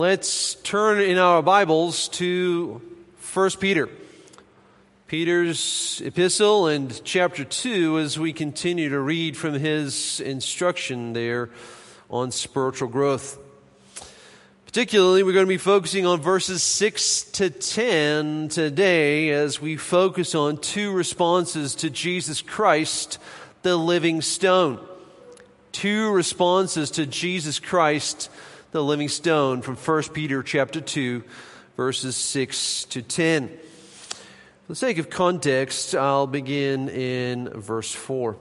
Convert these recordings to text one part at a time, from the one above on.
Let's turn in our Bibles to 1 Peter. Peter's epistle and chapter 2 as we continue to read from his instruction there on spiritual growth. Particularly, we're going to be focusing on verses 6 to 10 today as we focus on two responses to Jesus Christ, the living stone. Two responses to Jesus Christ, the living stone, from 1 Peter chapter 2, verses 6 to 10. For the sake of context, I'll begin in verse 4.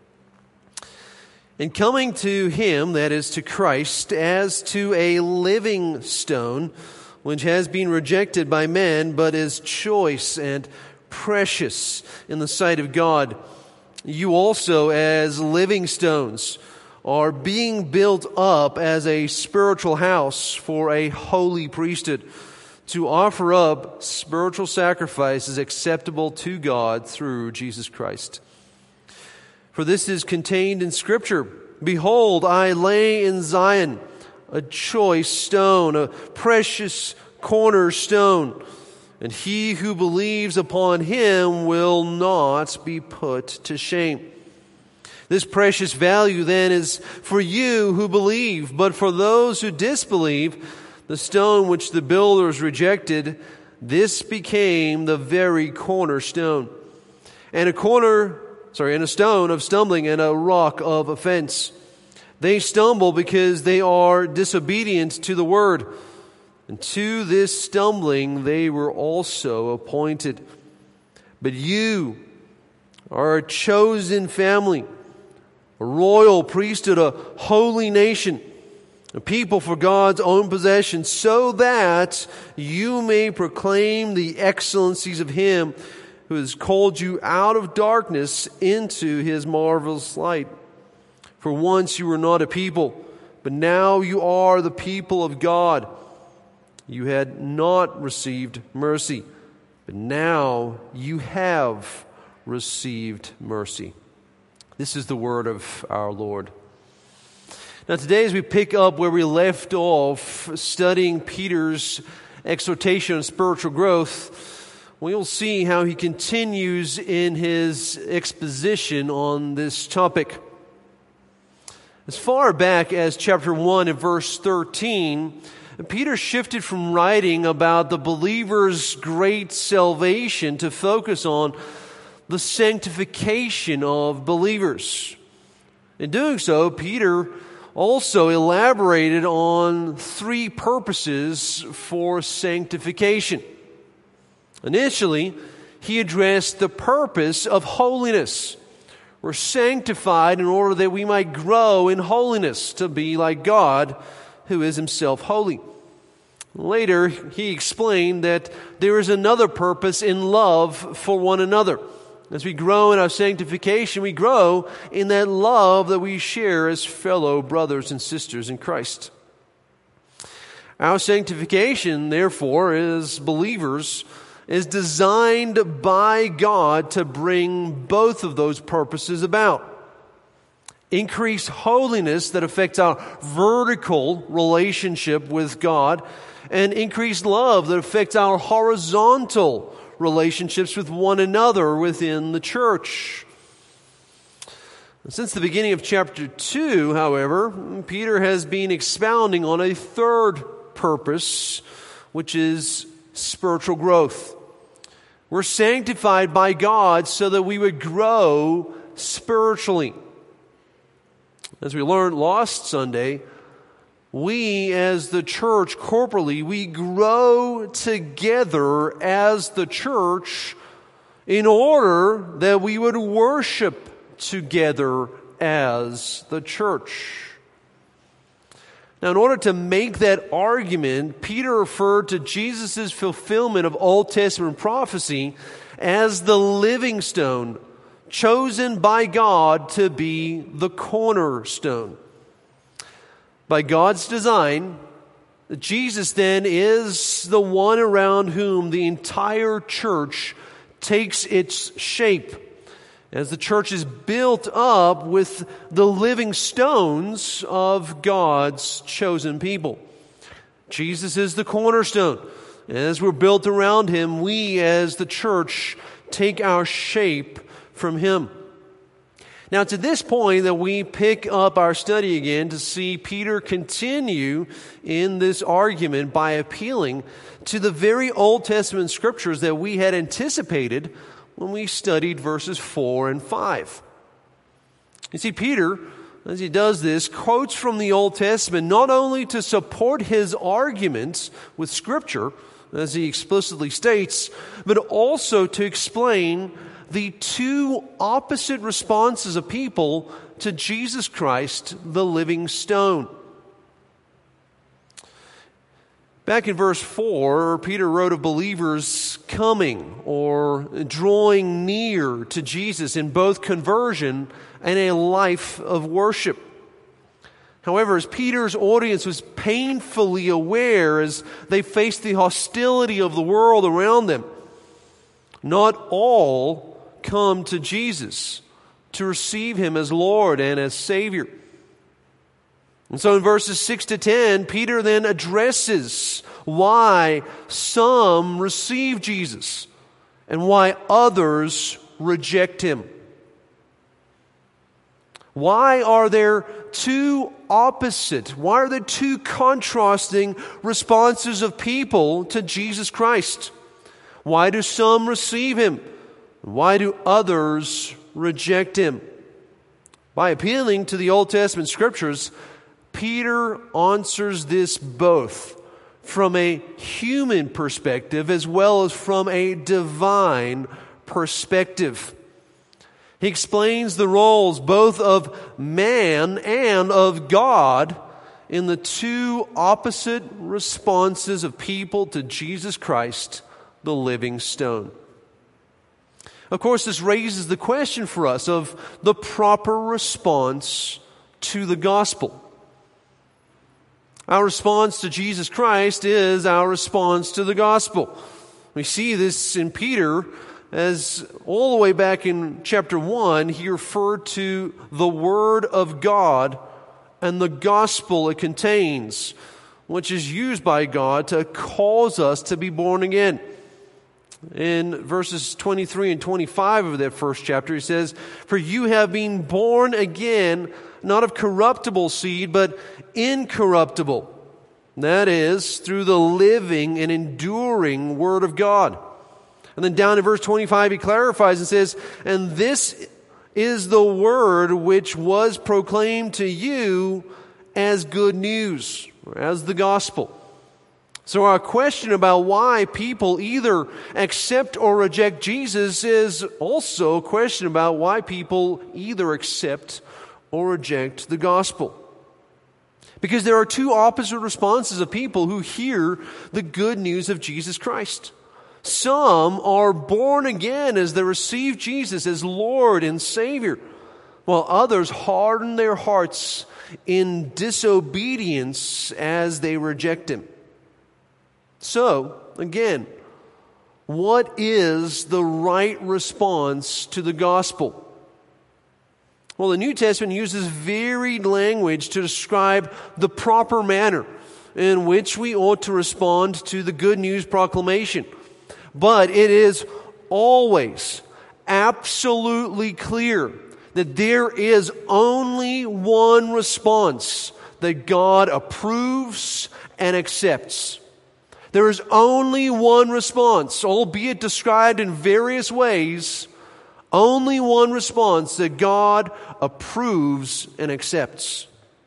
In coming to him, that is to Christ, as to a living stone, which has been rejected by men, but is choice and precious in the sight of God, you also, as living stones, are being built up as a spiritual house for a holy priesthood, to offer up spiritual sacrifices acceptable to God through Jesus Christ. For this is contained in Scripture. Behold, I lay in Zion a choice stone, a precious cornerstone, and he who believes upon him will not be put to shame. This precious value then is for you who believe, but for those who disbelieve, the stone which the builders rejected, this became the very cornerstone, and a stone of stumbling and a rock of offense. They stumble because they are disobedient to the word, and to this stumbling they were also appointed. But you are a chosen family, a royal priesthood, a holy nation, a people for God's own possession, so that you may proclaim the excellencies of him who has called you out of darkness into his marvelous light. For once you were not a people, but now you are the people of God. You had not received mercy, but now you have received mercy. This is the word of our Lord. Now today, as we pick up where we left off, studying Peter's exhortation on spiritual growth, we'll see how he continues in his exposition on this topic. As far back as chapter 1 and verse 13, Peter shifted from writing about the believer's great salvation to focus on the sanctification of believers. In doing so, Peter also elaborated on three purposes for sanctification. Initially, he addressed the purpose of holiness. We're sanctified in order that we might grow in holiness, to be like God, who is himself holy. Later, he explained that there is another purpose in love for one another. As we grow in our sanctification, we grow in that love that we share as fellow brothers and sisters in Christ. Our sanctification, therefore, as believers, is designed by God to bring both of those purposes about. Increased holiness that affects our vertical relationship with God, and increased love that affects our horizontal relationships with one another within the church. Since the beginning of chapter 2, however, Peter has been expounding on a third purpose, which is spiritual growth. We're sanctified by God so that we would grow spiritually. As we learned last Sunday, we as the church corporately, we grow together as the church in order that we would worship together as the church. Now, in order to make that argument, Peter referred to Jesus' fulfillment of Old Testament prophecy as the living stone, chosen by God to be the cornerstone. By God's design, Jesus then is the one around whom the entire church takes its shape. As the church is built up with the living stones of God's chosen people. Jesus is the cornerstone. As we're built around him, we as the church take our shape from him. Now, to this point that we pick up our study again to see Peter continue in this argument by appealing to the very Old Testament scriptures that we had anticipated when we studied verses 4 and 5. You see, Peter, as he does this, quotes from the Old Testament not only to support his arguments with Scripture, as he explicitly states, but also to explain the two opposite responses of people to Jesus Christ, the living stone. Back in verse 4, Peter wrote of believers coming or drawing near to Jesus in both conversion and a life of worship. However, as Peter's audience was painfully aware as they faced the hostility of the world around them, not all come to Jesus to receive him as Lord and as Savior. And so in verses 6 to 10, Peter then addresses why some receive Jesus and why others reject him. Why are there two contrasting responses of people to Jesus Christ? Why do some receive him? Why do others reject him? By appealing to the Old Testament scriptures, Peter answers this both from a human perspective as well as from a divine perspective. He explains the roles both of man and of God in the two opposite responses of people to Jesus Christ, the living stone. Of course, this raises the question for us of the proper response to the gospel. Our response to Jesus Christ is our response to the gospel. We see this in Peter as all the way back in chapter 1, he referred to the Word of God and the gospel it contains, which is used by God to cause us to be born again. In verses 23 and 25 of that first chapter, he says, "For you have been born again, not of corruptible seed, but incorruptible. That is, through the living and enduring Word of God." And then down in verse 25, he clarifies and says, "And this is the word which was proclaimed to you as good news," or as the gospel. So our question about why people either accept or reject Jesus is also a question about why people either accept or reject the gospel. Because there are two opposite responses of people who hear the good news of Jesus Christ. Some are born again as they receive Jesus as Lord and Savior, while others harden their hearts in disobedience as they reject Him. So, again, what is the right response to the gospel? Well, the New Testament uses varied language to describe the proper manner in which we ought to respond to the good news proclamation. But it is always absolutely clear that there is only one response that God approves and accepts. There is only one response, albeit described in various ways, only one response that God approves and accepts.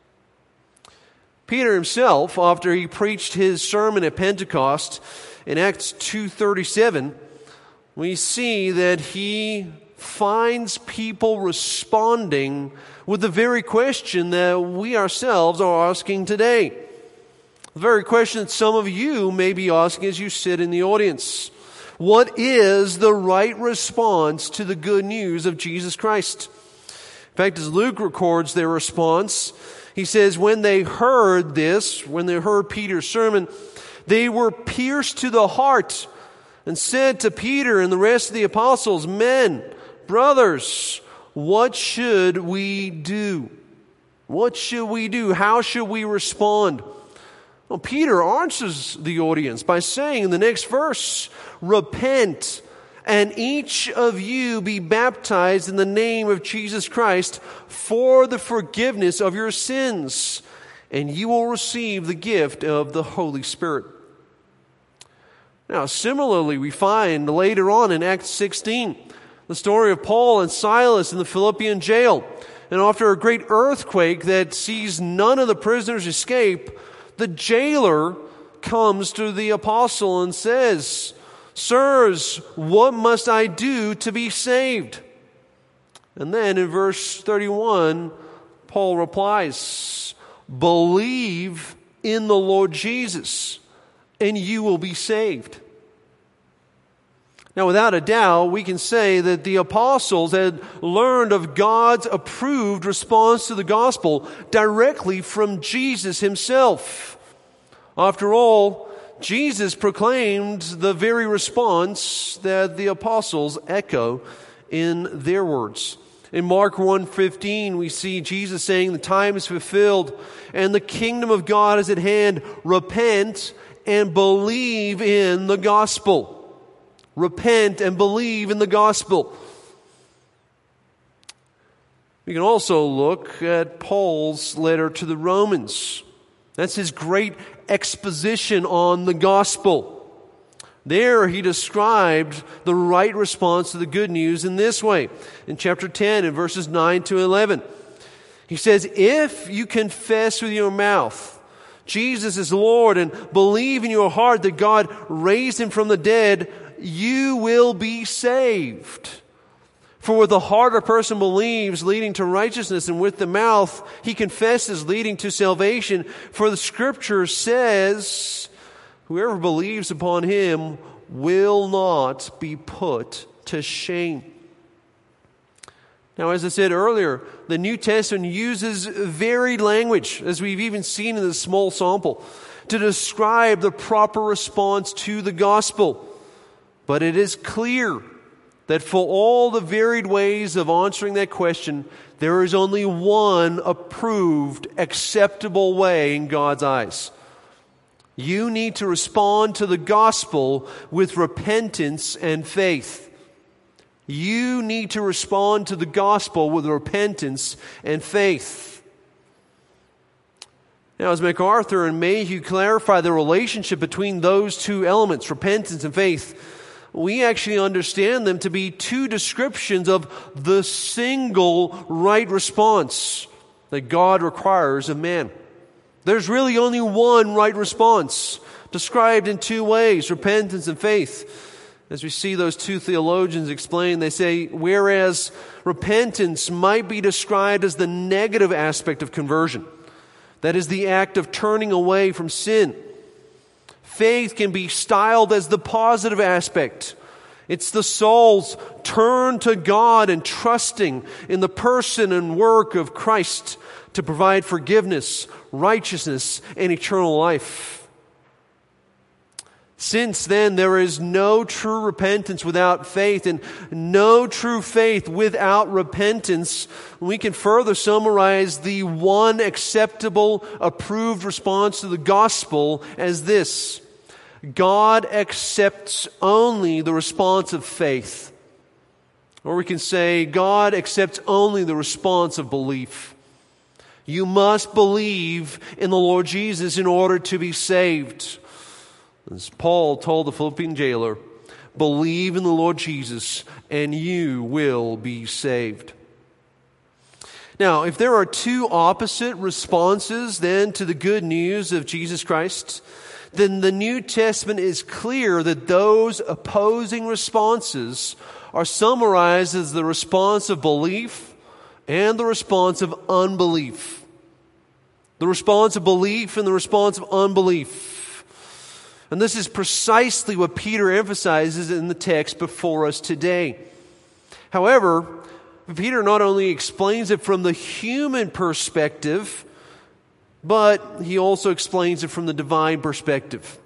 Peter himself, after he preached his sermon at Pentecost in Acts 2:37, we see that he finds people responding with the very question that we ourselves are asking today. The very question that some of you may be asking as you sit in the audience. What is the right response to the good news of Jesus Christ? In fact, as Luke records their response, he says, when they heard this, when they heard Peter's sermon, they were pierced to the heart and said to Peter and the rest of the apostles, "Men, brothers, what should we do?" What should we do? How should we respond? Well, Peter answers the audience by saying in the next verse, repent, and each of you be baptized in the name of Jesus Christ for the forgiveness of your sins, and you will receive the gift of the Holy Spirit. Now, similarly, we find later on in Acts 16, the story of Paul and Silas in the Philippian jail. And after a great earthquake that sees none of the prisoners escape, the jailer comes to the apostle and says, "Sirs, what must I do to be saved?" And then in verse 31, Paul replies, "Believe in the Lord Jesus, and you will be saved." Now, without a doubt, we can say that the apostles had learned of God's approved response to the gospel directly from Jesus himself. After all, Jesus proclaimed the very response that the apostles echo in their words. In Mark 1:15, we see Jesus saying, "The time is fulfilled and the kingdom of God is at hand. Repent and believe in the gospel." Repent and believe in the gospel. We can also look at Paul's letter to the Romans. That's his great exposition on the gospel. There he described the right response to the good news in this way. In chapter 10, in verses 9 to 11, he says, "If you confess with your mouth Jesus is Lord and believe in your heart that God raised him from the dead, you will be saved. For with the heart a person believes, leading to righteousness, and with the mouth he confesses, leading to salvation. For the Scripture says, whoever believes upon him will not be put to shame." Now, as I said earlier, the New Testament uses varied language, as we've even seen in this small sample, to describe the proper response to the gospel. But it is clear that for all the varied ways of answering that question, there is only one approved, acceptable way in God's eyes. You need to respond to the gospel with repentance and faith. You need to respond to the gospel with repentance and faith. Now, as MacArthur and Mayhew clarify the relationship between those two elements, repentance and faith, we actually understand them to be two descriptions of the single right response that God requires of man. There's really only one right response, described in two ways, repentance and faith. As we see those two theologians explain, they say, whereas repentance might be described as the negative aspect of conversion, that is the act of turning away from sin, faith can be styled as the positive aspect. It's the soul's turn to God and trusting in the person and work of Christ to provide forgiveness, righteousness, and eternal life. Since then, there is no true repentance without faith, and no true faith without repentance. We can further summarize the one acceptable, approved response to the gospel as this: God accepts only the response of faith. Or we can say, God accepts only the response of belief. You must believe in the Lord Jesus in order to be saved. As Paul told the Philippian jailer, believe in the Lord Jesus and you will be saved. Now, if there are two opposite responses then to the good news of Jesus Christ, then the New Testament is clear that those opposing responses are summarized as the response of belief and the response of unbelief. The response of belief and the response of unbelief. And this is precisely what Peter emphasizes in the text before us today. However, Peter not only explains it from the human perspective, but he also explains it from the divine perspective.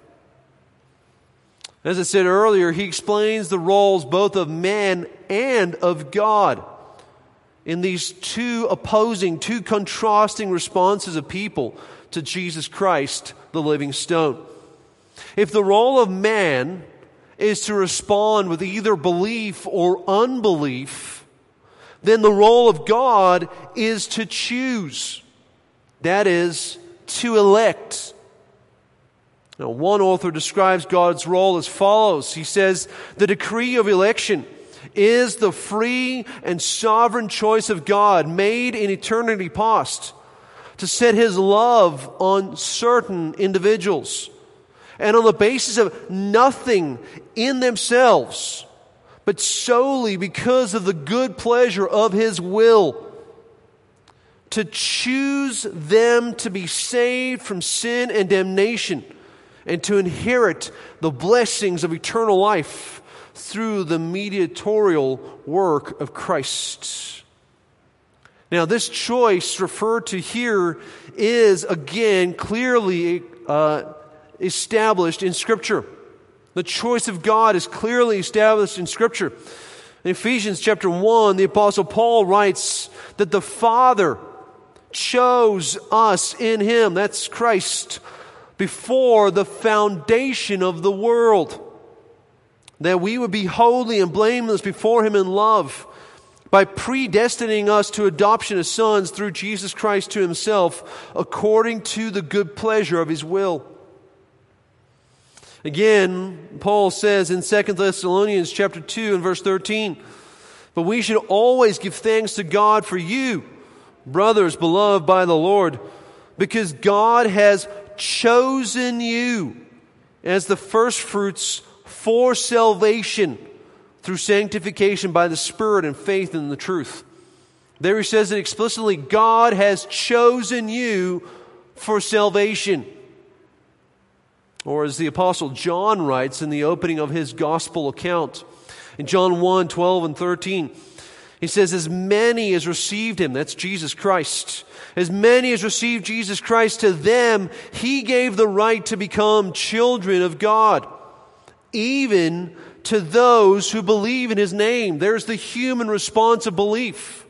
As I said earlier, he explains the roles both of man and of God in these two opposing, two contrasting responses of people to Jesus Christ, the living stone. If the role of man is to respond with either belief or unbelief, then the role of God is to choose. That is, to elect. Now, one author describes God's role as follows. He says, the decree of election is the free and sovereign choice of God made in eternity past to set His love on certain individuals, and on the basis of nothing in themselves, but solely because of the good pleasure of His will, to choose them to be saved from sin and damnation, and to inherit the blessings of eternal life through the mediatorial work of Christ. Now, this choice referred to here is, again, clearly established in Scripture. The choice of God is clearly established in Scripture. In Ephesians chapter 1, the Apostle Paul writes that the Father chose us in Him, that's Christ, before the foundation of the world, that we would be holy and blameless before Him in love, by predestining us to adoption as sons through Jesus Christ to Himself, according to the good pleasure of His will. Again, Paul says in 2 Thessalonians chapter 2 and verse 13, but we should always give thanks to God for you, brothers beloved by the Lord, because God has chosen you as the firstfruits for salvation through sanctification by the Spirit and faith in the truth. There he says it explicitly, God has chosen you for salvation. Or as the Apostle John writes in the opening of his gospel account, in John 1, 12 and 13, he says, as many as received Him, that's Jesus Christ, as many as received Jesus Christ, to them He gave the right to become children of God, even to those who believe in His name. There's the human response of belief.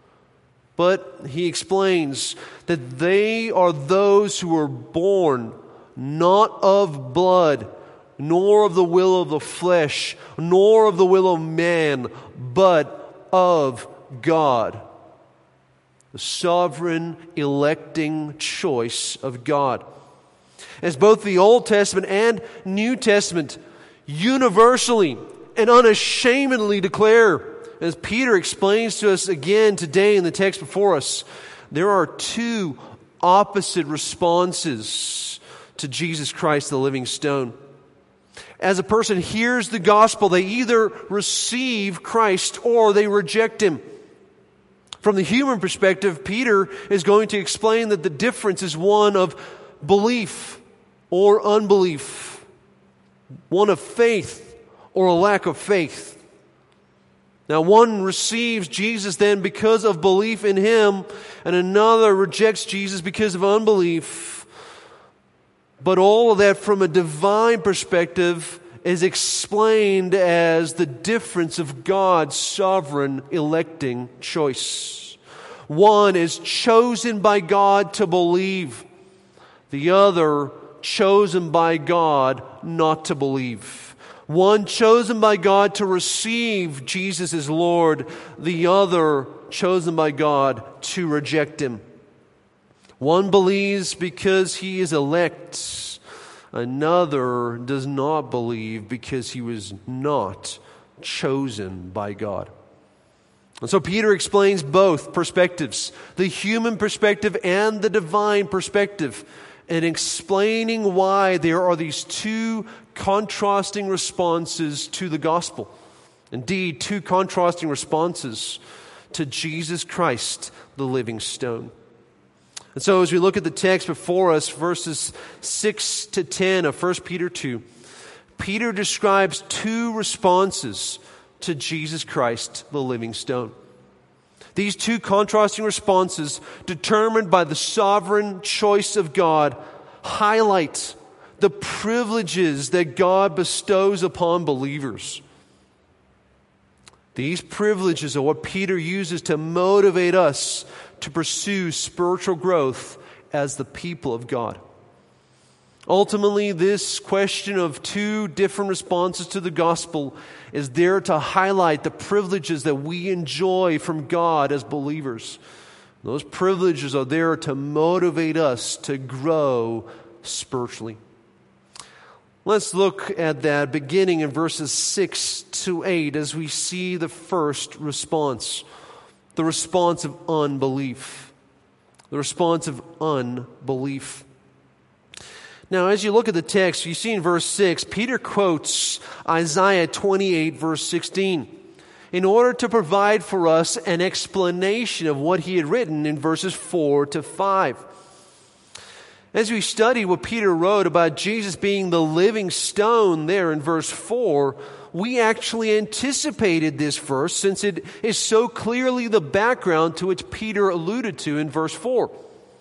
But he explains that they are those who are born not of blood, nor of the will of the flesh, nor of the will of man, but of God. The sovereign electing choice of God. As both the Old Testament and New Testament universally and unashamedly declare, as Peter explains to us again today in the text before us, there are two opposite responses to Jesus Christ, the living stone. As a person hears the gospel, they either receive Christ or they reject Him. From the human perspective, Peter is going to explain that the difference is one of belief or unbelief, one of faith or a lack of faith. Now, one receives Jesus then because of belief in Him, and another rejects Jesus because of unbelief. But all of that from a divine perspective is explained as the difference of God's sovereign electing choice. One is chosen by God to believe. The other chosen by God not to believe. One chosen by God to receive Jesus as Lord. The other chosen by God to reject Him. One believes because he is elect. Another does not believe because he was not chosen by God. And so Peter explains both perspectives, the human perspective and the divine perspective, and explaining why there are these two contrasting responses to the gospel. Indeed, two contrasting responses to Jesus Christ, the living stone. And so as we look at the text before us, verses 6 to 10 of 1 Peter 2, Peter describes two responses to Jesus Christ, the living stone. These two contrasting responses, determined by the sovereign choice of God, highlight the privileges that God bestows upon believers. These privileges are what Peter uses to motivate us to pursue spiritual growth as the people of God. Ultimately, this question of two different responses to the gospel is there to highlight the privileges that we enjoy from God as believers. Those privileges are there to motivate us to grow spiritually. Let's look at that beginning in verses 6 to 8 as we see the first response, the response of unbelief. The response of unbelief. Now, as you look at the text, you see in verse 6, Peter quotes Isaiah 28, verse 16, in order to provide for us an explanation of what he had written in verses 4 to 5. As we study what Peter wrote about Jesus being the living stone there in verse 4, we actually anticipated this verse since it is so clearly the background to which Peter alluded to in verse 4.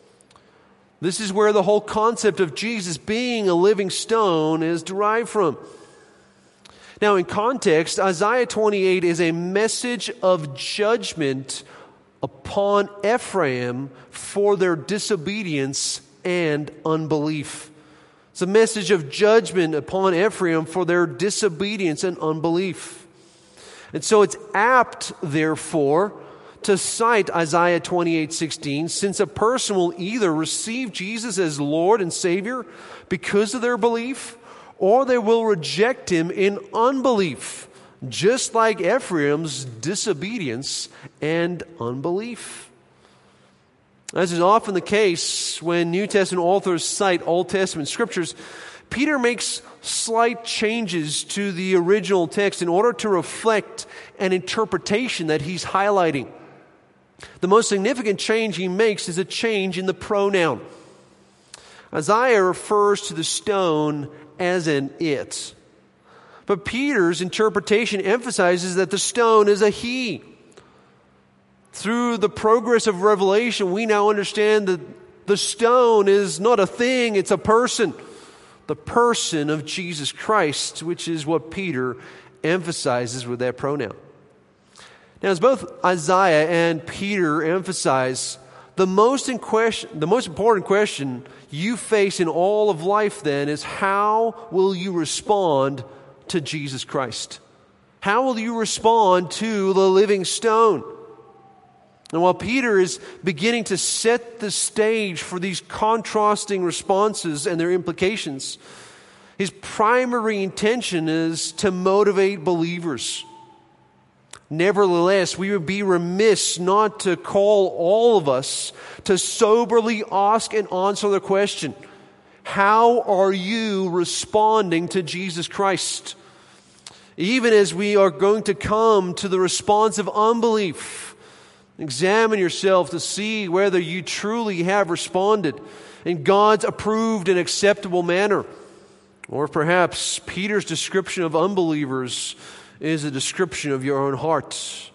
This is where the whole concept of Jesus being a living stone is derived from. Now, in context, Isaiah 28 is a message of judgment upon Ephraim for their disobedience and unbelief. It's a message of judgment upon Ephraim for their disobedience and unbelief. And so it's apt, therefore, to cite Isaiah 28:16, since a person will either receive Jesus as Lord and Savior because of their belief, or they will reject him in unbelief, just like Ephraim's disobedience and unbelief. As is often the case when New Testament authors cite Old Testament scriptures, Peter makes slight changes to the original text in order to reflect an interpretation that he's highlighting. The most significant change he makes is a change in the pronoun. Isaiah refers to the stone as an it. But Peter's interpretation emphasizes that the stone is a he. Through the progress of revelation, we now understand that the stone is not a thing, it's a person. The person of Jesus Christ, which is what Peter emphasizes with that pronoun. Now, as both Isaiah and Peter emphasize, the most important question you face in all of life then is, how will you respond to Jesus Christ? How will you respond to the living stone? And while Peter is beginning to set the stage for these contrasting responses and their implications, his primary intention is to motivate believers. Nevertheless, we would be remiss not to call all of us to soberly ask and answer the question, how are you responding to Jesus Christ? Even as we are going to come to the response of unbelief, examine yourself to see whether you truly have responded in God's approved and acceptable manner. Or perhaps Peter's description of unbelievers is a description of your own heart.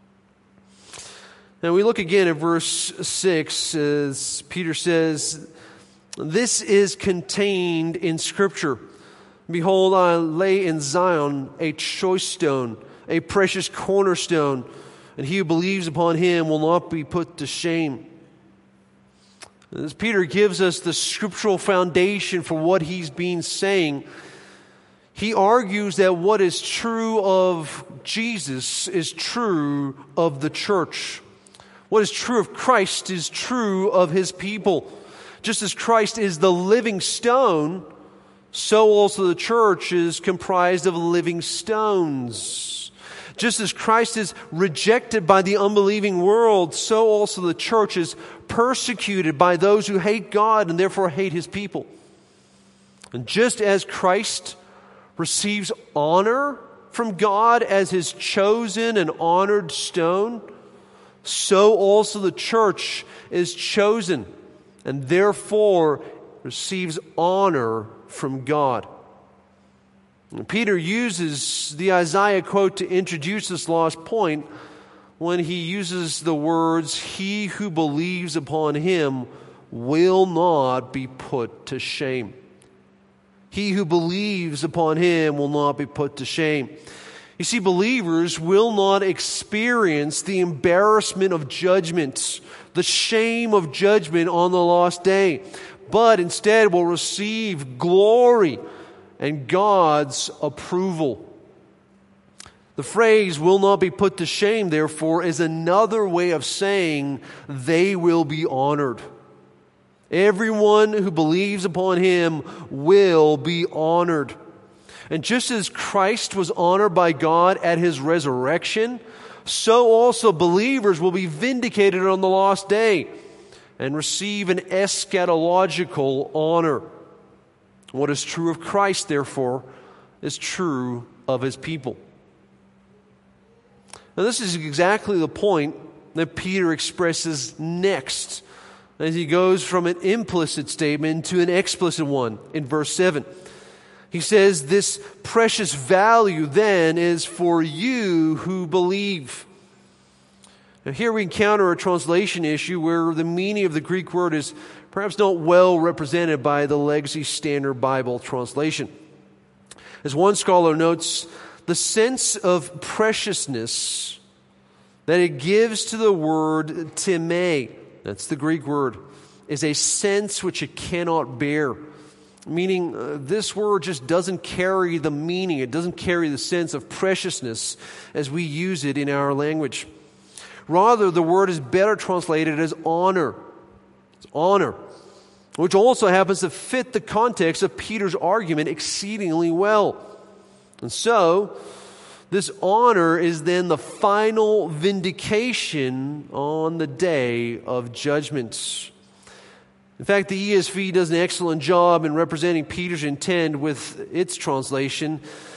Now we look again at verse 6 as Peter says, this is contained in Scripture. Behold, I lay in Zion a choice stone, a precious cornerstone, and he who believes upon him will not be put to shame. As Peter gives us the scriptural foundation for what he's been saying, he argues that what is true of Jesus is true of the church. What is true of Christ is true of his people. Just as Christ is the living stone, so also the church is comprised of living stones. Just as Christ is rejected by the unbelieving world, so also the church is persecuted by those who hate God and therefore hate his people. And just as Christ receives honor from God as his chosen and honored stone, so also the church is chosen and therefore receives honor from God. And Peter uses the Isaiah quote to introduce this last point when he uses the words, he who believes upon him will not be put to shame. He who believes upon him will not be put to shame. You see, believers will not experience the embarrassment of judgment, the shame of judgment on the last day, but instead will receive glory and God's approval. The phrase "will not be put to shame," therefore, is another way of saying they will be honored. Everyone who believes upon Him will be honored. And just as Christ was honored by God at His resurrection, so also believers will be vindicated on the last day and receive an eschatological honor. What is true of Christ, therefore, is true of His people. Now, this is exactly the point that Peter expresses next as he goes from an implicit statement to an explicit one in verse 7. He says, "This precious value then is for you who believe." Now, here we encounter a translation issue where the meaning of the Greek word is perhaps not well represented by the Legacy Standard Bible translation. As one scholar notes, the sense of preciousness that it gives to the word time, that's the Greek word, is a sense which it cannot bear. Meaning, this word just doesn't carry the meaning, it doesn't carry the sense of preciousness as we use it in our language. Rather, the word is better translated as honor. It's honor, which also happens to fit the context of Peter's argument exceedingly well. And so, this honor is then the final vindication on the day of judgment. In fact, the ESV does an excellent job in representing Peter's intent with its translation.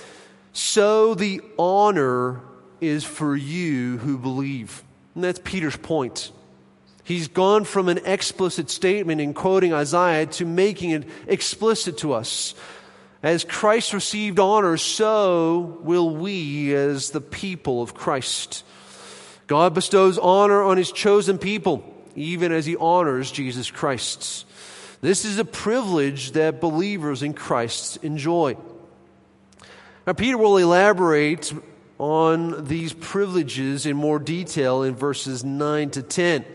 "So the honor is for you who believe." And that's Peter's point. He's gone from an explicit statement in quoting Isaiah to making it explicit to us. As Christ received honor, so will we as the people of Christ. God bestows honor on His chosen people, even as He honors Jesus Christ. This is a privilege that believers in Christ enjoy. Now, Peter will elaborate on these privileges in more detail in verses 9 to 10.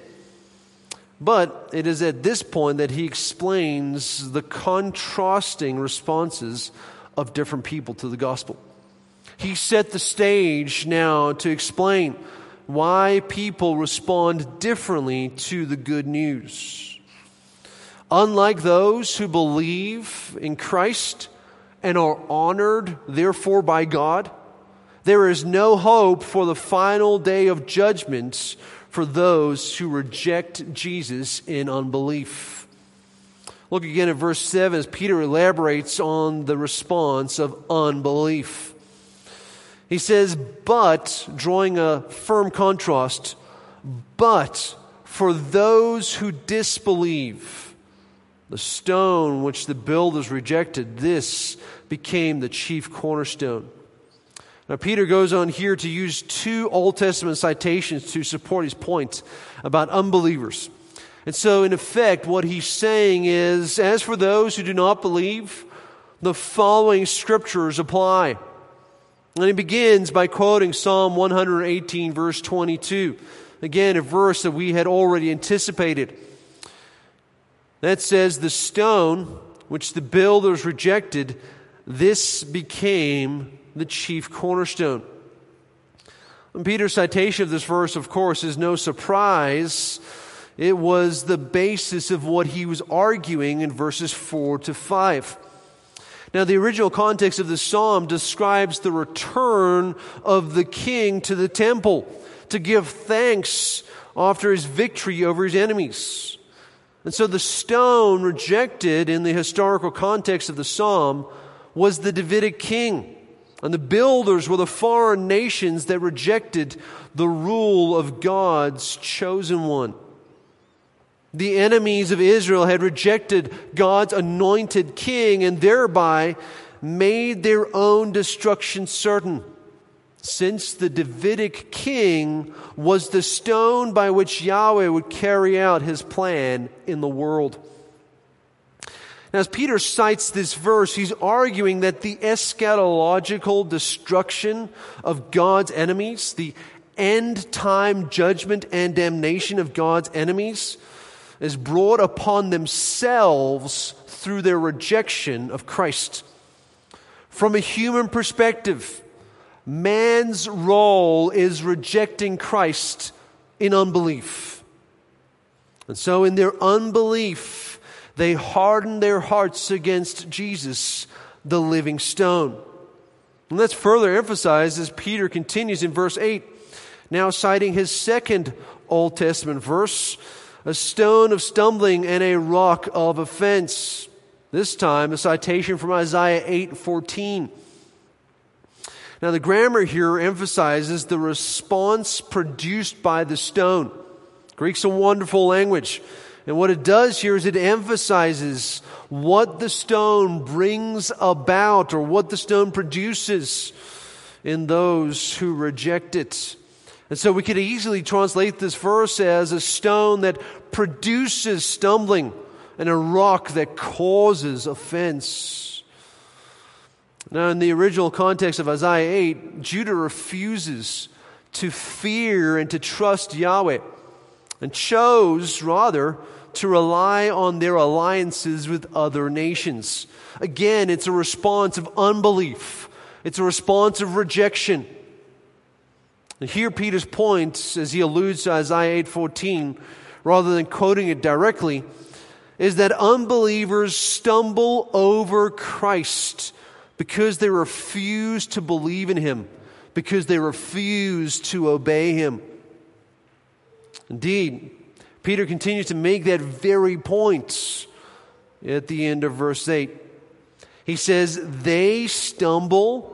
But it is at this point that he explains the contrasting responses of different people to the gospel. He set the stage now to explain why people respond differently to the good news. Unlike those who believe in Christ and are honored, therefore, by God, there is no hope for the final day of judgment for those who reject Jesus in unbelief. Look again at verse 7 as Peter elaborates on the response of unbelief. He says, "But," drawing a firm contrast, "but for those who disbelieve, the stone which the builders rejected, this became the chief cornerstone." Now, Peter goes on here to use two Old Testament citations to support his point about unbelievers. And so, in effect, what he's saying is, as for those who do not believe, the following scriptures apply. And he begins by quoting Psalm 118, verse 22. Again, a verse that we had already anticipated. That says, "The stone which the builders rejected, this became the chief cornerstone." And Peter's citation of this verse, of course, is no surprise. It was the basis of what he was arguing in verses 4 to 5. Now, the original context of this psalm describes the return of the king to the temple to give thanks after his victory over his enemies. And so the stone rejected in the historical context of the psalm was the Davidic king. And the builders were the foreign nations that rejected the rule of God's chosen one. The enemies of Israel had rejected God's anointed king and thereby made their own destruction certain, since the Davidic king was the stone by which Yahweh would carry out His plan in the world. Now, as Peter cites this verse, he's arguing that the eschatological destruction of God's enemies, the end-time judgment and damnation of God's enemies, is brought upon themselves through their rejection of Christ. From a human perspective, man's role is rejecting Christ in unbelief. And so in their unbelief, they harden their hearts against Jesus, the living stone. And that's further emphasized as Peter continues in verse 8, now citing his second Old Testament verse, a stone of stumbling and a rock of offense. This time, a citation from Isaiah 8:14. Now, the grammar here emphasizes the response produced by the stone. Greek's a wonderful language. And what it does here is it emphasizes what the stone brings about or what the stone produces in those who reject it. And so we could easily translate this verse as a stone that produces stumbling and a rock that causes offense. Now, in the original context of Isaiah 8, Judah refuses to fear and to trust Yahweh and chose, rather, to rely on their alliances with other nations. Again, it's a response of unbelief. It's a response of rejection. And here Peter's point, as he alludes to Isaiah 8:14, rather than quoting it directly, is that unbelievers stumble over Christ because they refuse to believe in Him, because they refuse to obey Him. Indeed, Peter continues to make that very point at the end of verse 8. He says, they stumble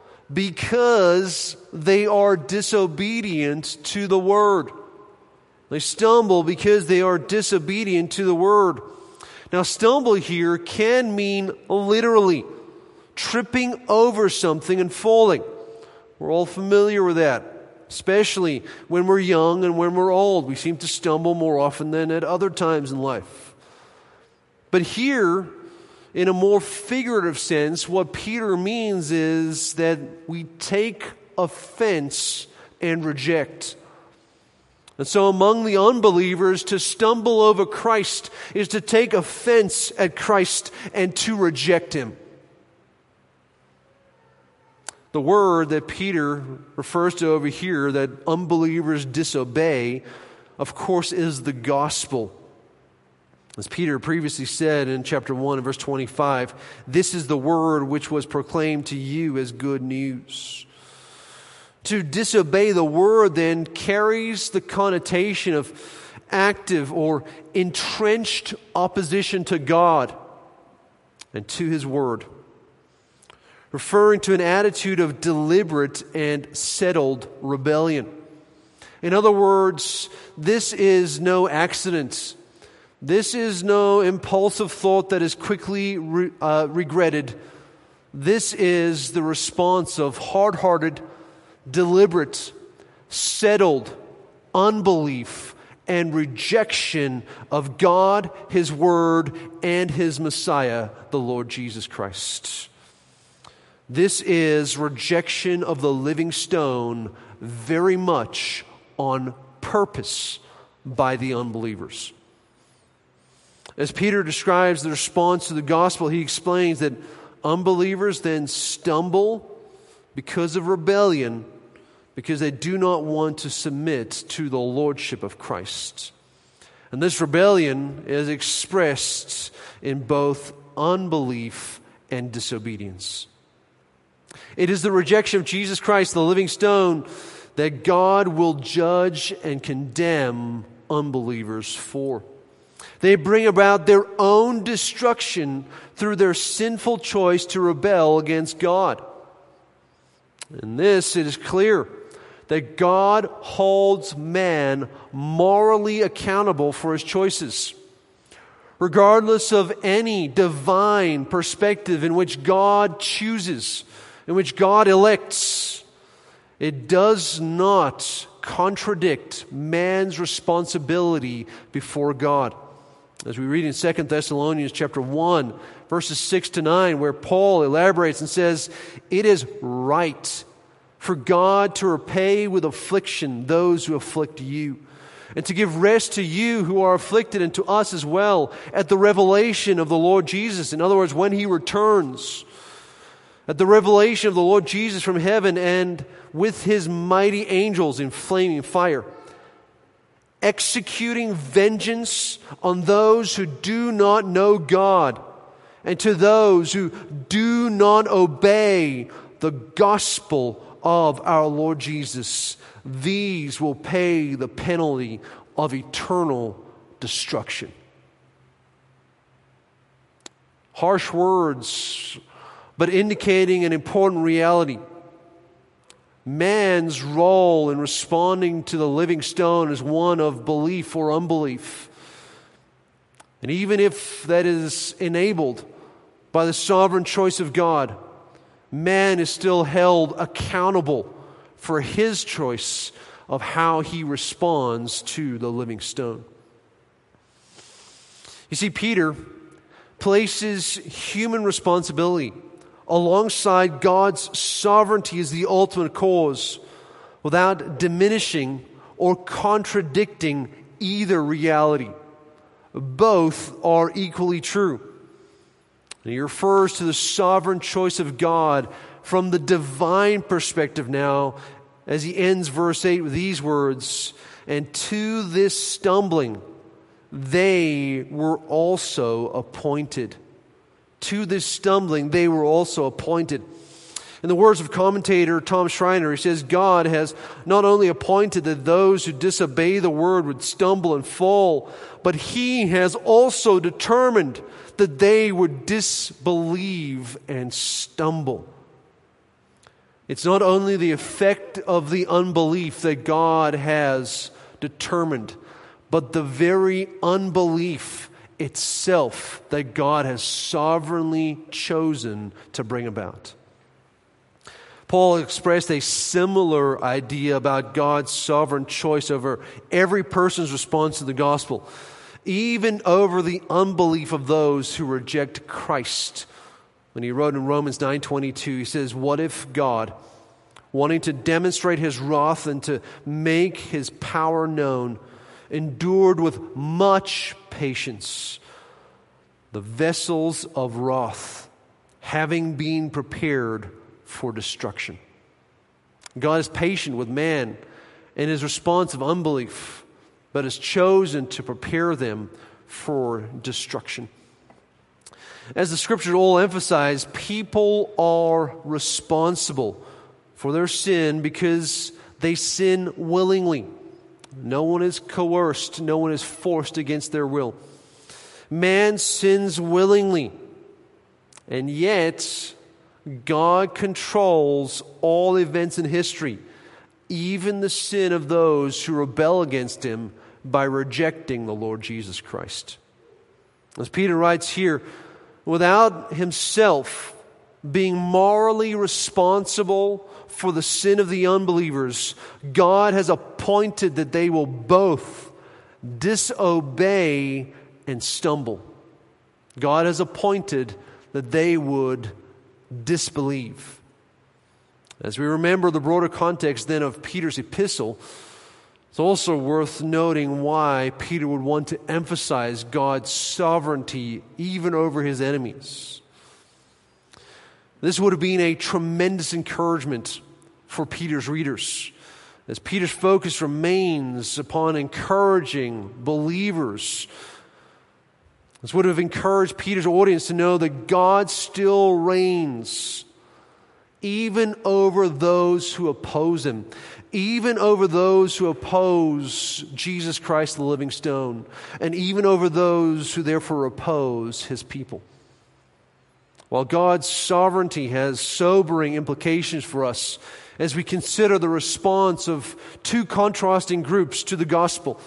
because they are disobedient to the Word. They stumble because they are disobedient to the Word. Now, stumble here can mean literally tripping over something and falling. We're all familiar with that. Especially when we're young and when we're old. We seem to stumble more often than at other times in life. But here, in a more figurative sense, what Peter means is that we take offense and reject. And so among the unbelievers, to stumble over Christ is to take offense at Christ and to reject Him. The word that Peter refers to over here, that unbelievers disobey, of course, is the gospel. As Peter previously said in chapter 1 and verse 25, this is the word which was proclaimed to you as good news. To disobey the word then carries the connotation of active or entrenched opposition to God and to His word, referring to an attitude of deliberate and settled rebellion. In other words, this is no accident. This is no impulsive thought that is quickly regretted. This is the response of hard-hearted, deliberate, settled unbelief and rejection of God, His Word, and His Messiah, the Lord Jesus Christ. This is rejection of the living stone very much on purpose by the unbelievers. As Peter describes the response to the gospel, he explains that unbelievers then stumble because of rebellion, because they do not want to submit to the lordship of Christ. And this rebellion is expressed in both unbelief and disobedience. It is the rejection of Jesus Christ, the living stone, that God will judge and condemn unbelievers for. They bring about their own destruction through their sinful choice to rebel against God. In this, it is clear that God holds man morally accountable for his choices. Regardless of any divine perspective in which God chooses, in which God elects, it does not contradict man's responsibility before God. As we read in 2 Thessalonians chapter 1, verses 6 to 9, where Paul elaborates and says, "It is right for God to repay with affliction those who afflict you, and to give rest to you who are afflicted, and to us as well, at the revelation of the Lord Jesus." In other words, when He returns, at the revelation of the Lord Jesus from heaven, and with His mighty angels in flaming fire, executing vengeance on those who do not know God, and to those who do not obey the gospel of our Lord Jesus. These will pay the penalty of eternal destruction. Harsh words, but indicating an important reality. Man's role in responding to the living stone is one of belief or unbelief. And even if that is enabled by the sovereign choice of God, man is still held accountable for his choice of how he responds to the living stone. You see, Peter places human responsibility alongside God's sovereignty as the ultimate cause, without diminishing or contradicting either reality. Both are equally true. And he refers to the sovereign choice of God from the divine perspective now, as he ends verse 8 with these words, "And to this stumbling they were also appointed." To this stumbling they were also appointed. In the words of commentator Tom Schreiner, he says, God has not only appointed that those who disobey the word would stumble and fall, but He has also determined that they would disbelieve and stumble. It's not only the effect of the unbelief that God has determined, but the very unbelief itself that God has sovereignly chosen to bring about. Paul expressed a similar idea about God's sovereign choice over every person's response to the gospel, even over the unbelief of those who reject Christ. When he wrote in Romans 9:22, he says, "What if God, wanting to demonstrate His wrath and to make His power known, endured with much patience the vessels of wrath, having been prepared for destruction." God is patient with man in His response of unbelief, but has chosen to prepare them for destruction. As the Scriptures all emphasize, people are responsible for their sin because they sin willingly. No one is coerced. No one is forced against their will. Man sins willingly, and yet God controls all events in history, even the sin of those who rebel against Him by rejecting the Lord Jesus Christ. As Peter writes here, without himself being morally responsible for the sin of the unbelievers, God has appointed that they will both disobey and stumble. God has appointed that they would disbelieve. As we remember the broader context then of Peter's epistle, it's also worth noting why Peter would want to emphasize God's sovereignty even over his enemies. This would have been a tremendous encouragement for Peter's readers, as Peter's focus remains upon encouraging believers. This would have encouraged Peter's audience to know that God still reigns even over those who oppose Him, even over those who oppose Jesus Christ, the living stone, and even over those who therefore oppose His people. While God's sovereignty has sobering implications for us as we consider the response of two contrasting groups to the gospel,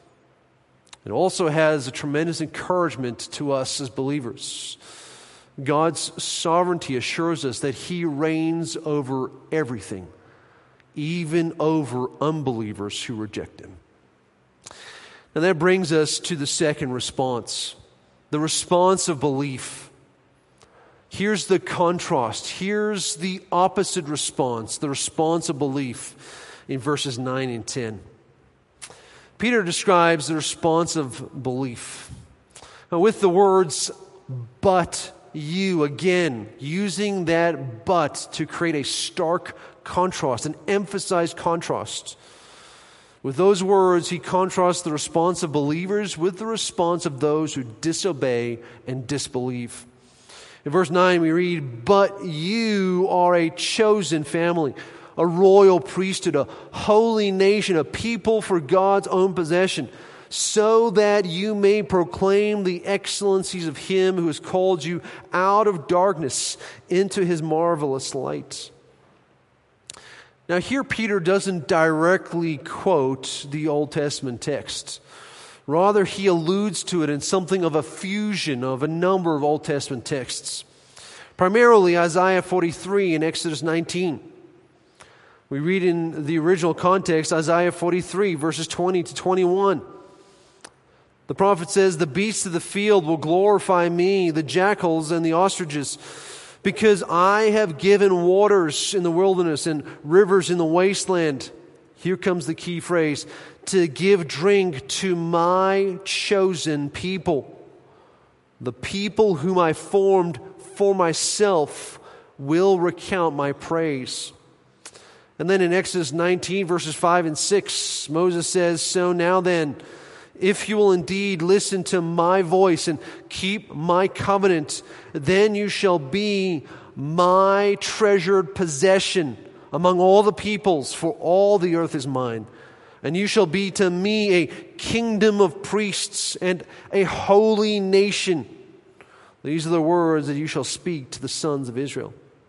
it also has a tremendous encouragement to us as believers. God's sovereignty assures us that He reigns over everything, even over unbelievers who reject Him. And that brings us to the second response, the response of belief. Here's the contrast. Here's the opposite response, the response of belief in verses 9 and 10. Peter describes the response of belief with the words, but you, again, using that but to create a stark contrast, an emphasized contrast. With those words, he contrasts the response of believers with the response of those who disobey and disbelieve. In verse 9 we read, but you are a chosen family, a royal priesthood, a holy nation, a people for God's own possession, so that you may proclaim the excellencies of Him who has called you out of darkness into His marvelous light. Now here Peter doesn't directly quote the Old Testament text. Rather, he alludes to it in something of a fusion of a number of Old Testament texts. Primarily Isaiah 43 and Exodus 19. We read in the original context, Isaiah 43, verses 20 to 21. The prophet says, the beasts of the field will glorify me, the jackals and the ostriches, because I have given waters in the wilderness and rivers in the wasteland. Here comes the key phrase, to give drink to my chosen people. The people whom I formed for myself will recount my praise. And then in Exodus 19, verses 5 and 6, Moses says, so now then, if you will indeed listen to my voice and keep my covenant, then you shall be my treasured possession among all the peoples, for all the earth is mine. And you shall be to me a kingdom of priests and a holy nation. These are the words that you shall speak to the sons of Israel.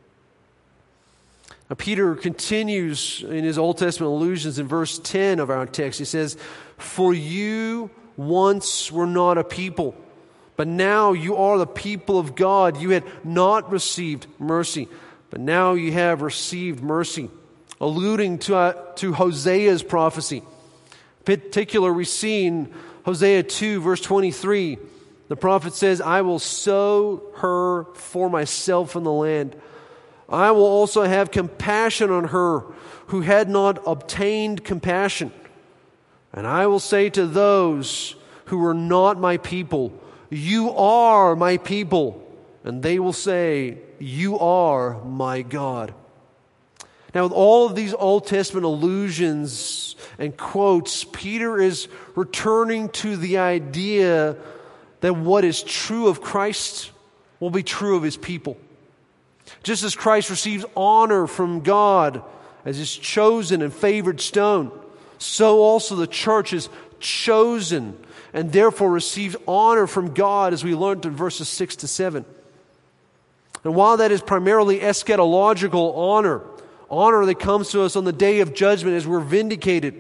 Now, Peter continues in his Old Testament allusions in verse 10 of our text. He says, for you once were not a people, but now you are the people of God. You had not received mercy, but now you have received mercy. Alluding to Hosea's prophecy. In particular, we see in Hosea 2, verse 23, the prophet says, I will sow her for myself in the land. I will also have compassion on her who had not obtained compassion. And I will say to those who were not my people, you are my people. And they will say, you are my God. Now, with all of these Old Testament allusions and quotes, Peter is returning to the idea that what is true of Christ will be true of His people. Just as Christ receives honor from God as His chosen and favored stone, so also the church is chosen and therefore receives honor from God, as we learned in verses 6 to 7. And while that is primarily eschatological honor that comes to us on the day of judgment as we're vindicated,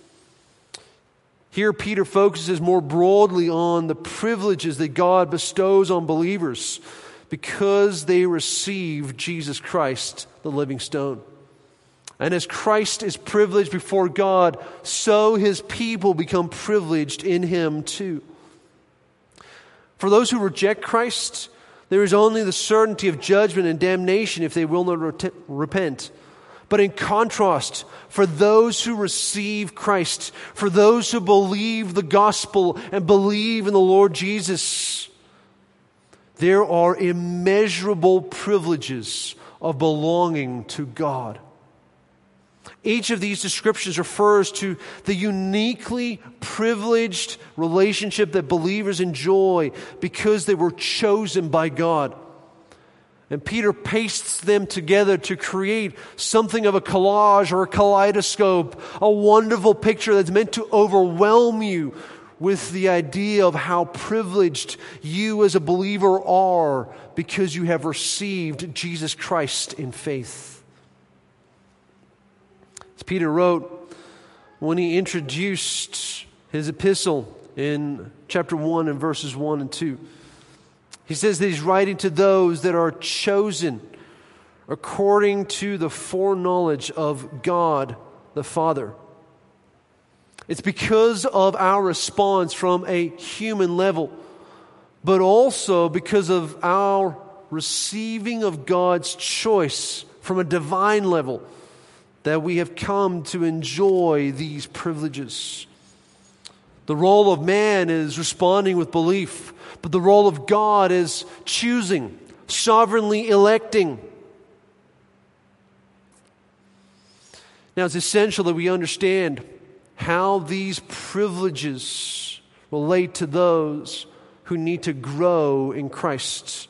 here Peter focuses more broadly on the privileges that God bestows on believers because they receive Jesus Christ, the living stone. And as Christ is privileged before God, so His people become privileged in Him too. For those who reject Christ, there is only the certainty of judgment and damnation if they will not repent. But in contrast, for those who receive Christ, for those who believe the gospel and believe in the Lord Jesus, there are immeasurable privileges of belonging to God. Each of these descriptions refers to the uniquely privileged relationship that believers enjoy because they were chosen by God. And Peter pastes them together to create something of a collage or a kaleidoscope, a wonderful picture that's meant to overwhelm you with the idea of how privileged you as a believer are because you have received Jesus Christ in faith. As Peter wrote when he introduced his epistle in chapter 1 and verses 1 and 2. He says that he's writing to those that are chosen according to the foreknowledge of God the Father. It's because of our response from a human level, but also because of our receiving of God's choice from a divine level that we have come to enjoy these privileges. The role of man is responding with belief, but the role of God is choosing, sovereignly electing. Now, it's essential that we understand how these privileges relate to those who need to grow in Christ.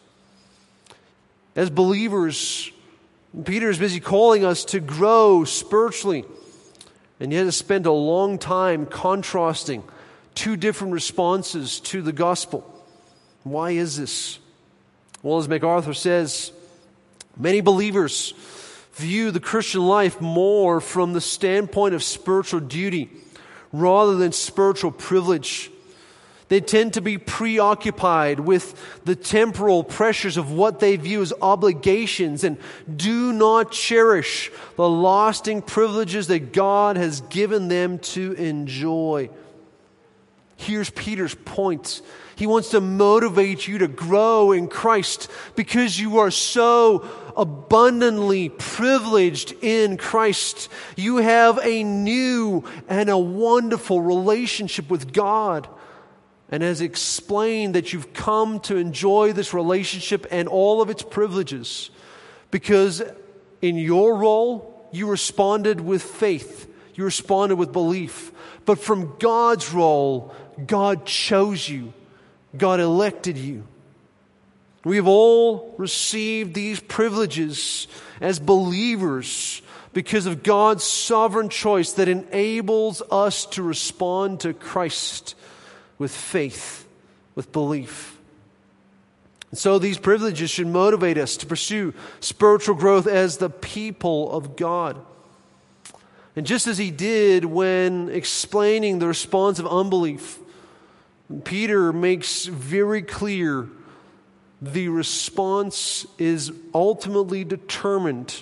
As believers, Peter is busy calling us to grow spiritually, and yet has spent a long time contrasting two different responses to the gospel. Why is this? Well, as MacArthur says, many believers view the Christian life more from the standpoint of spiritual duty rather than spiritual privilege. They tend to be preoccupied with the temporal pressures of what they view as obligations and do not cherish the lasting privileges that God has given them to enjoy. Here's Peter's point. He wants to motivate you to grow in Christ because you are so abundantly privileged in Christ. You have a new and a wonderful relationship with God. And as explained, that you've come to enjoy this relationship and all of its privileges because in your role, you responded with faith. You responded with belief. But from God's role, God chose you. God elected you. We have all received these privileges as believers because of God's sovereign choice that enables us to respond to Christ with faith, with belief. And so these privileges should motivate us to pursue spiritual growth as the people of God. And just as he did when explaining the response of unbelief, Peter makes very clear the response is ultimately determined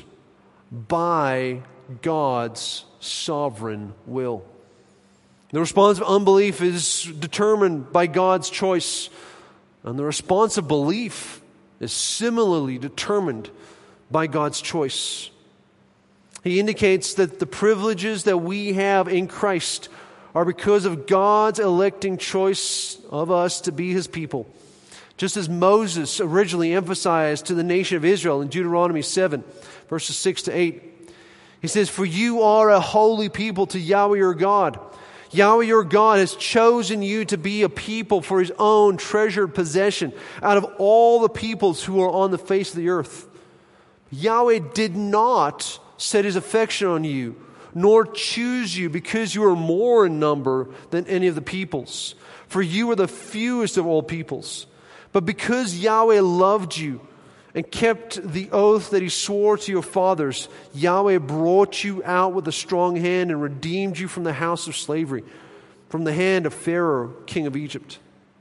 by God's sovereign will. The response of unbelief is determined by God's choice, and the response of belief is similarly determined by God's choice. He indicates that the privileges that we have in Christ are because of God's electing choice of us to be His people. Just as Moses originally emphasized to the nation of Israel in Deuteronomy 7, verses 6 to 8. He says, "For you are a holy people to Yahweh your God. Yahweh your God has chosen you to be a people for His own treasured possession out of all the peoples who are on the face of the earth. Yahweh did not set His affection on you, nor choose you because you are more in number than any of the peoples. For you are the fewest of all peoples. But because Yahweh loved you and kept the oath that He swore to your fathers, Yahweh brought you out with a strong hand and redeemed you from the house of slavery, from the hand of Pharaoh, king of Egypt."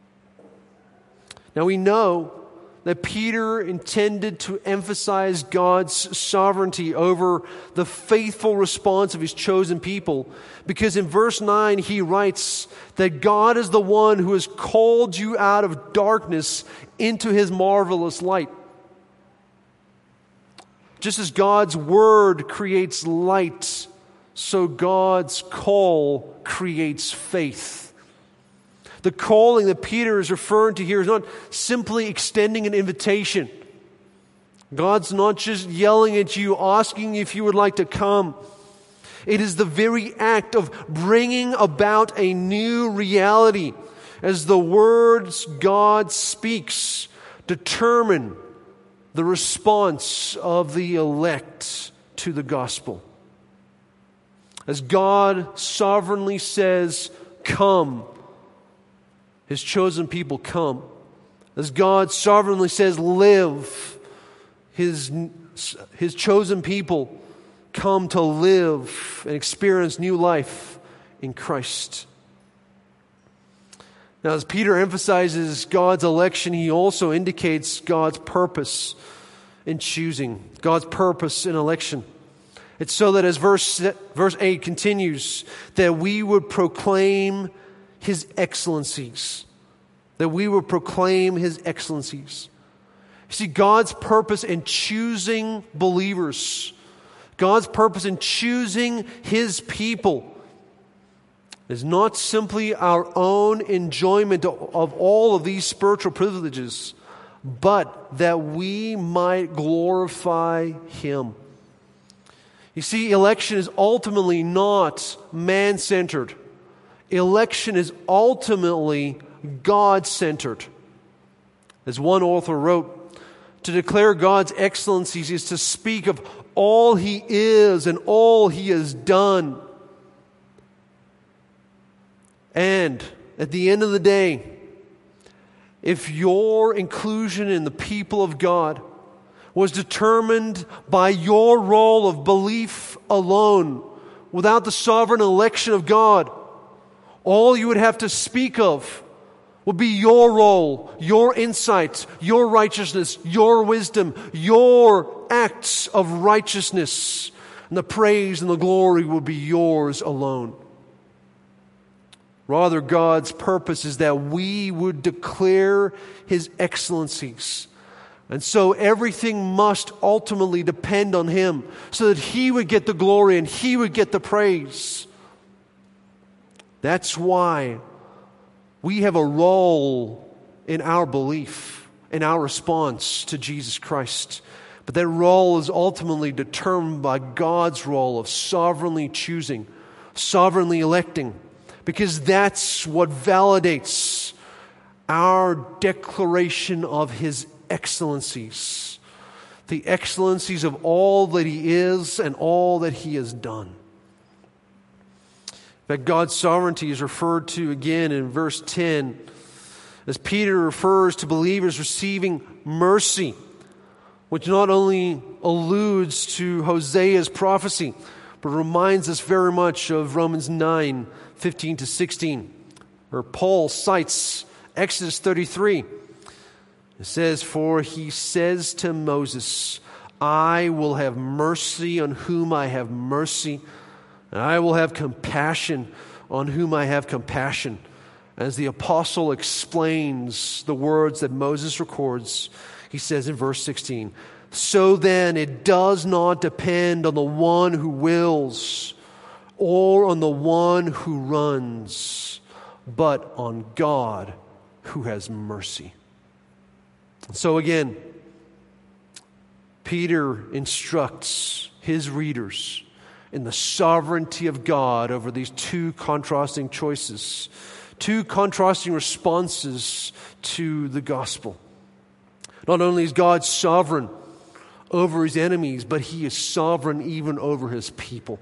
Now we know that Peter intended to emphasize God's sovereignty over the faithful response of His chosen people, because in verse 9 he writes that God is the one who has called you out of darkness into His marvelous light. Just as God's word creates light, so God's call creates faith. The calling that Peter is referring to here is not simply extending an invitation. God's not just yelling at you, asking if you would like to come. It is the very act of bringing about a new reality as the words God speaks determine the response of the elect to the gospel. As God sovereignly says, "Come," His chosen people come. As God sovereignly says, "Live," His chosen people come to live and experience new life in Christ. Now, as Peter emphasizes God's election, he also indicates God's purpose in choosing, God's purpose in election. It's so that as verse 8 continues, that we would proclaim His excellencies. That we would proclaim His excellencies. You see, God's purpose in choosing believers, God's purpose in choosing His people, is not simply our own enjoyment of all of these spiritual privileges, but that we might glorify Him. You see, election is ultimately not man-centered. Election is ultimately God-centered. As one author wrote, to declare God's excellencies is to speak of all He is and all He has done. And at the end of the day, if your inclusion in the people of God was determined by your role of belief alone, without the sovereign election of God, all you would have to speak of would be your role, your insights, your righteousness, your wisdom, your acts of righteousness. And the praise and the glory would be yours alone. Rather, God's purpose is that we would declare His excellencies. And so everything must ultimately depend on Him, so that He would get the glory and He would get the praise. That's why we have a role in our belief, in our response to Jesus Christ. But that role is ultimately determined by God's role of sovereignly choosing, sovereignly electing, because that's what validates our declaration of His excellencies, the excellencies of all that He is and all that He has done. In fact, God's sovereignty is referred to again in verse 10 as Peter refers to believers receiving mercy, which not only alludes to Hosea's prophecy, but reminds us very much of Romans 9:15-16, where Paul cites Exodus 33. It says, "For He says to Moses, I will have mercy on whom I have mercy, and I will have compassion on whom I have compassion." As the apostle explains the words that Moses records, he says in verse 16, "So then it does not depend on the one who wills or on the one who runs, but on God who has mercy." So again, Peter instructs his readers in the sovereignty of God over these two contrasting choices, two contrasting responses to the gospel. Not only is God sovereign over His enemies, but He is sovereign even over His people.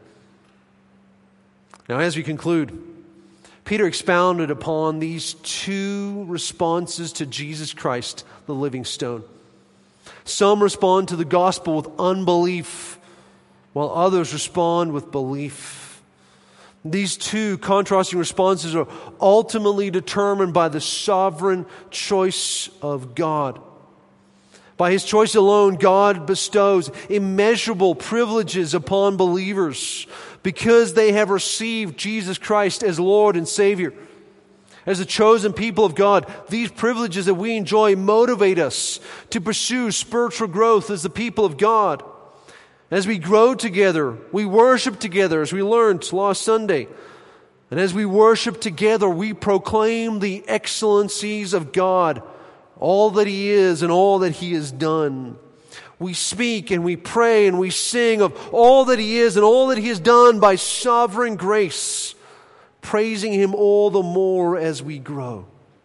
Now, as we conclude, Peter expounded upon these two responses to Jesus Christ, the living stone. Some respond to the gospel with unbelief, while others respond with belief. These two contrasting responses are ultimately determined by the sovereign choice of God. By His choice alone, God bestows immeasurable privileges upon believers because they have received Jesus Christ as Lord and Savior. As the chosen people of God, these privileges that we enjoy motivate us to pursue spiritual growth as the people of God. As we grow together, we worship together, as we learned last Sunday. And as we worship together, we proclaim the excellencies of God, all that He is and all that He has done. We speak and we pray and we sing of all that He is and all that He has done by sovereign grace, praising Him all the more as we grow.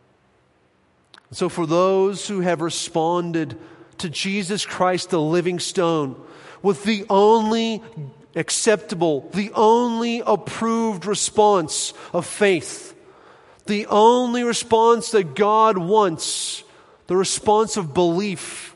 So for those who have responded to Jesus Christ, the living stone, with the only acceptable, the only approved response of faith, the only response that God wants, the response of belief,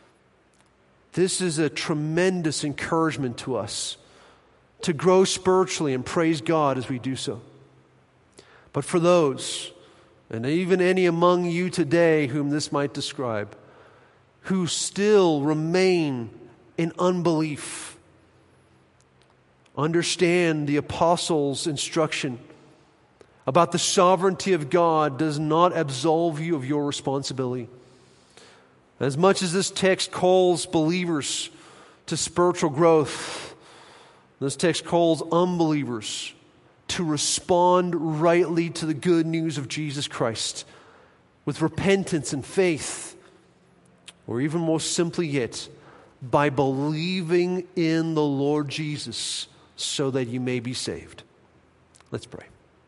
this is a tremendous encouragement to us to grow spiritually and praise God as we do so. But for those, and even any among you today whom this might describe, who still remain in unbelief, understand the apostles' instruction about the sovereignty of God does not absolve you of your responsibility. As much as this text calls believers to spiritual growth, this text calls unbelievers to respond rightly to the good news of Jesus Christ with repentance and faith, or even more simply yet, by believing in the Lord Jesus so that you may be saved. Let's pray.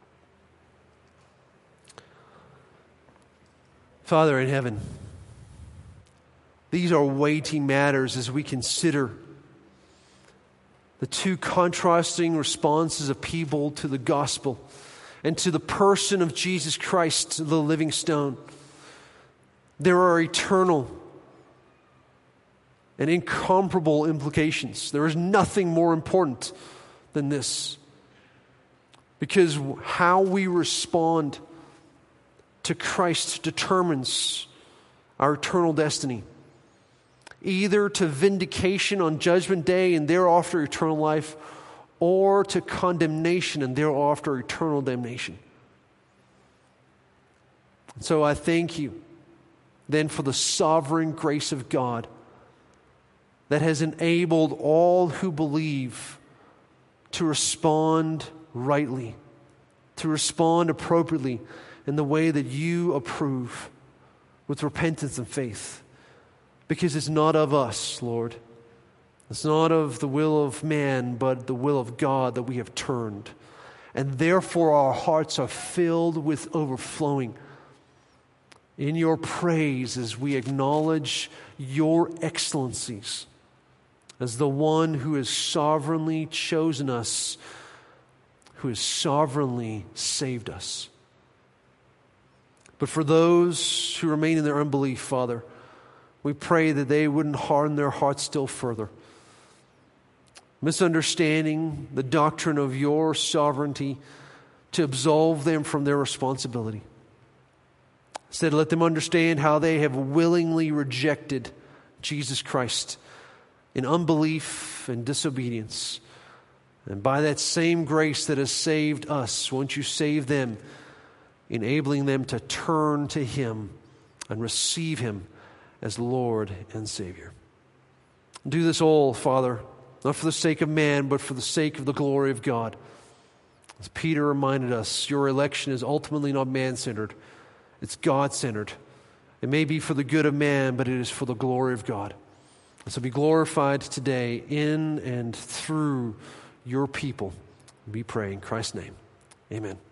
Father in heaven, these are weighty matters as we consider the two contrasting responses of people to the gospel and to the person of Jesus Christ, the living stone. There are eternal and incomparable implications. There is nothing more important than this. Because how we respond to Christ determines our eternal destiny. Either to vindication on Judgment Day and thereafter eternal life, or to condemnation and thereafter eternal damnation. So I thank you then for the sovereign grace of God that has enabled all who believe to respond rightly, to respond appropriately in the way that you approve, with repentance and faith. Because it's not of us, Lord. It's not of the will of man, but the will of God that we have turned. And therefore our hearts are filled with overflowing in your praise as we acknowledge your excellencies as the one who has sovereignly chosen us, who has sovereignly saved us. But for those who remain in their unbelief, Father, we pray that they wouldn't harden their hearts still further, misunderstanding the doctrine of your sovereignty to absolve them from their responsibility. Instead, let them understand how they have willingly rejected Jesus Christ in unbelief and disobedience. And by that same grace that has saved us, won't you save them, enabling them to turn to Him and receive Him as Lord and Savior. Do this all, Father, not for the sake of man, but for the sake of the glory of God. As Peter reminded us, your election is ultimately not man-centered. It's God-centered. It may be for the good of man, but it is for the glory of God. So be glorified today in and through your people. We pray in Christ's name. Amen.